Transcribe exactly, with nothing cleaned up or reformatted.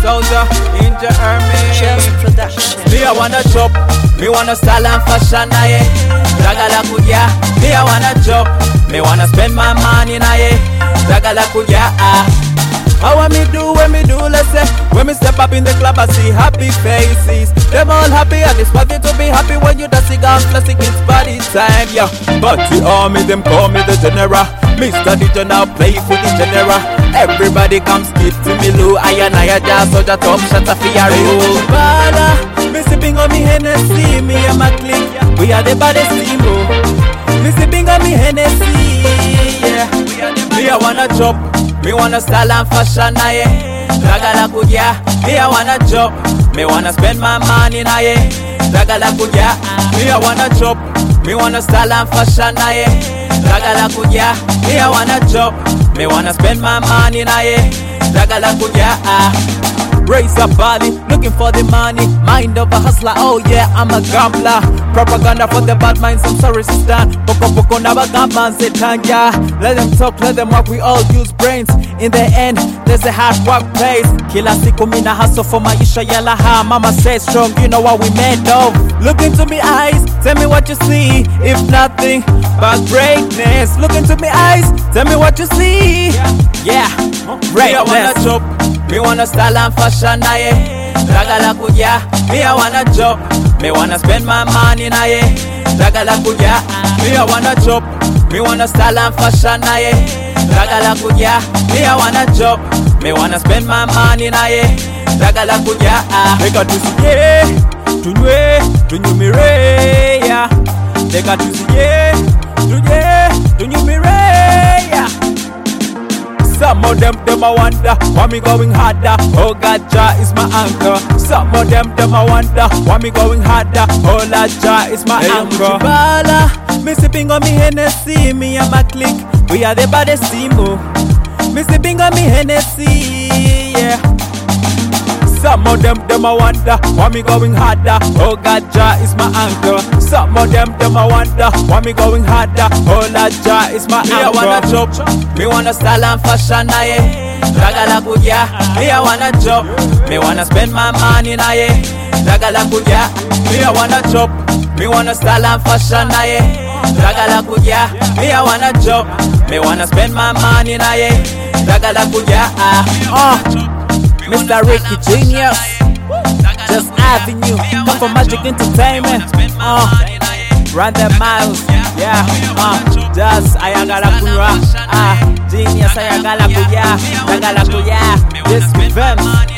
soldier in the army. Just production. Me I wanna chop, me wanna style and fashion aye. Dagala kuya, me I wanna chop, me wanna spend my money aye. Dagala kuya ah. How want me do when me do, let's say. When me step up in the club I see happy faces. Them all happy and it's worth it to be happy when you dancing on classic, it's party time, yeah. But the army, them call me the general. Mister D J now play for the general. Everybody come skip to me low. I and I just so the top shot of your roll. Bala, me sipping on me Hennessy, me and my clique. We are the baddest team, oh. Me sipping on me Hennessy, yeah. Me I wanna chop, me wanna style and fashion, aye. Dagala kuya, me I wanna chop, me wanna spend my money, aye. Dagala kuya, me I wanna chop, me wanna style and fashion, aye. Dagala kuya, me I wanna chop, me wanna spend my money, aye. Dagala kuya, ah. Raise a body, looking for the money. Mind of a hustler, oh yeah, I'm a gambler. Propaganda for the bad minds, I'm sorry sister. Boko boko naba gamba and setanya. Let them talk, let them walk, we all use brains. In the end, there's a hard work place. Kila siku mina hustle for maisha yala ha. Mama says strong, you know what we made of. Look into me eyes, tell me what you see. If nothing but greatness. Look into me eyes, tell me what you see. Yeah, greatness. Me I wanna chop, me wanna style and fashion, aye. Dagala kuya, me I wanna chop, me wanna spend my money, aye. Dagala kuya, me I wanna chop, me wanna style and fashion, aye. Dagala kuya, me I wanna chop, me wanna spend my money, aye. Dagala kuya, ah. They got to see, yeah, tunywe, tunyumire, yeah. They got to see, yeah, tunye, tunyumire, yeah. Some of them, them I wonder why me going harder. Oh God, Jah is my anchor. Some of them, them I wonder why me going harder. Oh Lord, Jah is my hey, anchor. Bala, me sipping on me Hennessy, me and my clique. We are the baddest team, oh. Me sipping on me Hennessy, yeah. Some of them, them I wonder why me going harder. Oh God, Jah is my anchor. Some of them, them I wonder why me going harder. Oh Lord, Jah is my anchor. Me I wanna chop, me wanna style and fashion, aye. Dagala kuya, me I wanna chop, me wanna spend my money, aye. Dagala kuya, me I wanna chop, me wanna style and fashion, aye. Dagala kuya, me I wanna chop, me wanna spend my money, aye. Dagala kuya, ah. Uh. Mister Ricky Genius, Just Avenue, come for Magic Entertainment. Uh, run the miles, yeah. Uh, just ayagala kuya, ah, Genius ayagala kuya, ayagala kuya. This event.